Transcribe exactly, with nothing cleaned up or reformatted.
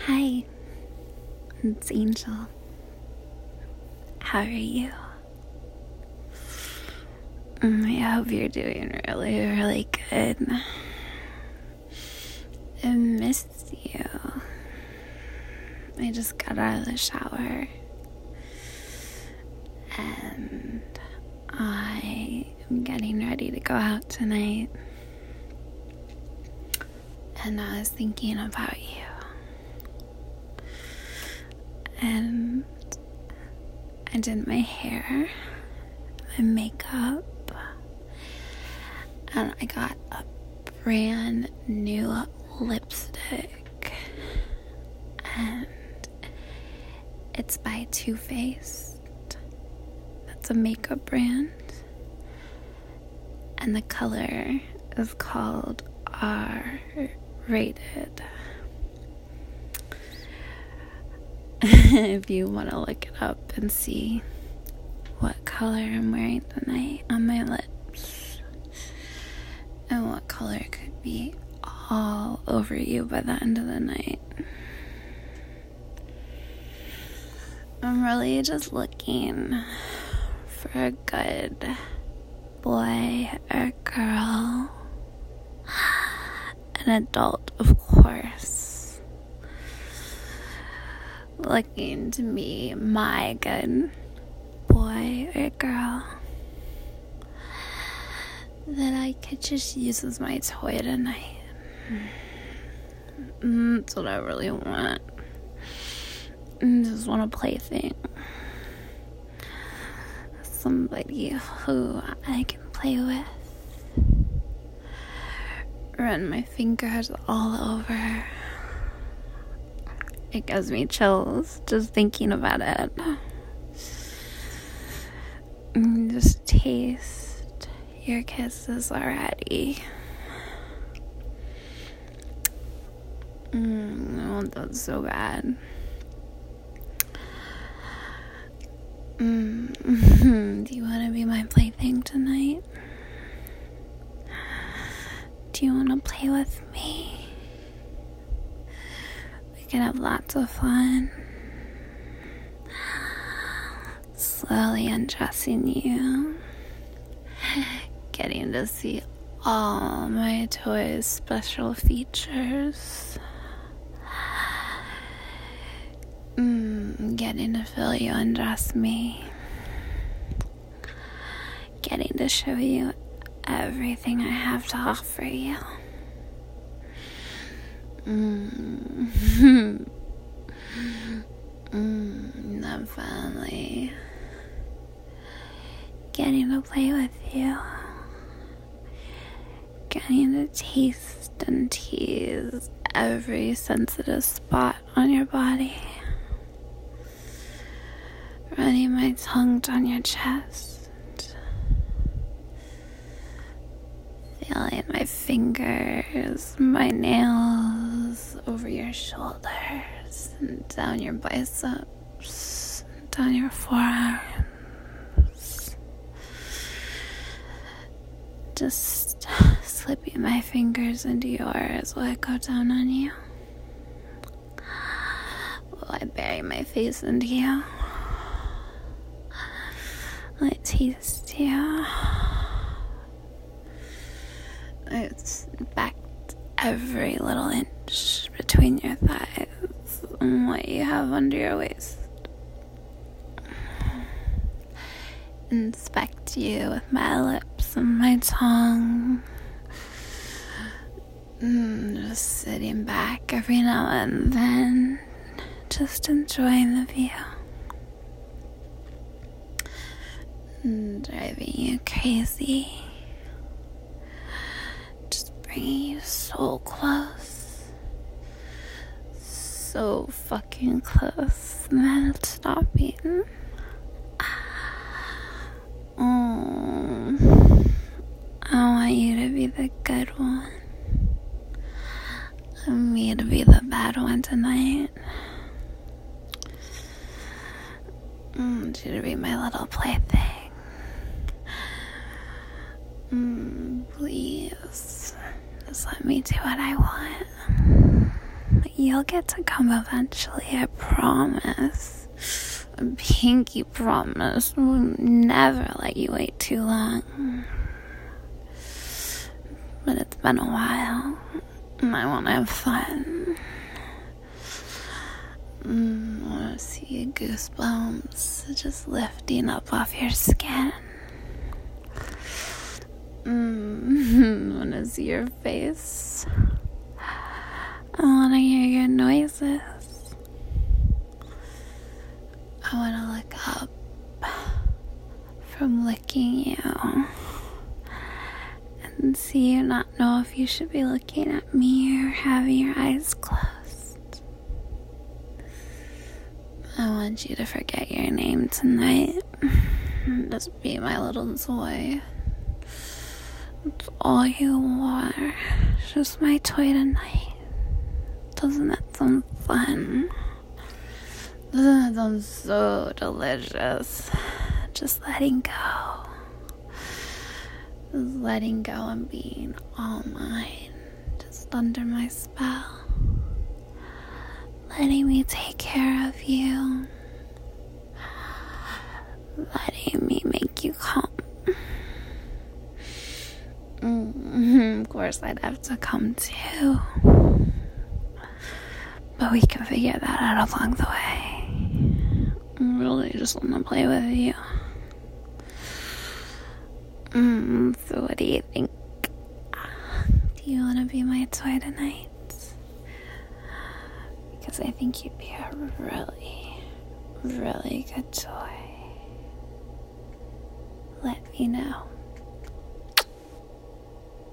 Hi, it's Angel. How are you? I hope you're doing really, really good. I missed you. I just got out of the shower and I am getting ready to go out tonight. And I was thinking about you. And I did my hair, my makeup, and I got a brand new lipstick. And it's by Too Faced. That's a makeup brand. And the color is called R Rated. If you want to look it up and see what color I'm wearing tonight on my lips and what color could be all over you by the end of the night. I'm really just looking for a good boy or girl, an adult, of course, looking to be my good boy or girl that I could just use as my toy tonight. That's what I really want. I just want a plaything. Somebody who I can play with. Run my fingers all over. It gives me chills just thinking about it. And just taste your kisses already. Mm, I want that so bad. Mm. Do you want to be my plaything tonight? Do you want to play with me? We can have lots of fun. Slowly undressing you. Getting to see all my toys' special features. Mm, getting to feel you undress me. Getting to show you everything I have to offer you. Mm. mm, then finally getting to play with you. Getting to taste and tease every sensitive spot on your body. Running my tongue down your chest. Feeling my fingers, my nails over your shoulders, and down your biceps, down your forearms. Just slipping my fingers into yours while I go down on you. While I bury my face into you. I taste you. I inspect every little inch between your thighs and what you have under your waist. Inspect you with my lips and my tongue. Mm, just sitting back every now and then, just enjoying the view. Driving you crazy. Just bringing you so close. So fucking close. And then it's stopping. Oh, I want you to be the good one. And me to be the bad one tonight. I want you to be my little plaything. Mm, please, just let me do what I want. You'll get to come eventually, I promise. A pinky promise. We'll never let you wait too long. But it's been a while, and I want to have fun. Mm, I want to see your goosebumps just lifting up off your skin. Mm, I want to see your face. I want to hear your noises. I want to look up from licking you and see you not know if you should be looking at me or having your eyes closed. I want you to forget your name tonight and just be my little toy. It's all you are. It's just my toy tonight. Doesn't that sound fun? Doesn't that sound so delicious? Just letting go. Just letting go and being all mine. Just under my spell. Letting me take care of you. Letting me make you calm. Mm-hmm. Of course, I'd have to come too. But we can figure that out along the way. I really just want to play with you. Mm, so what do you think? Do you want to be my toy tonight? Because I think you'd be a really, really good toy. Let me know.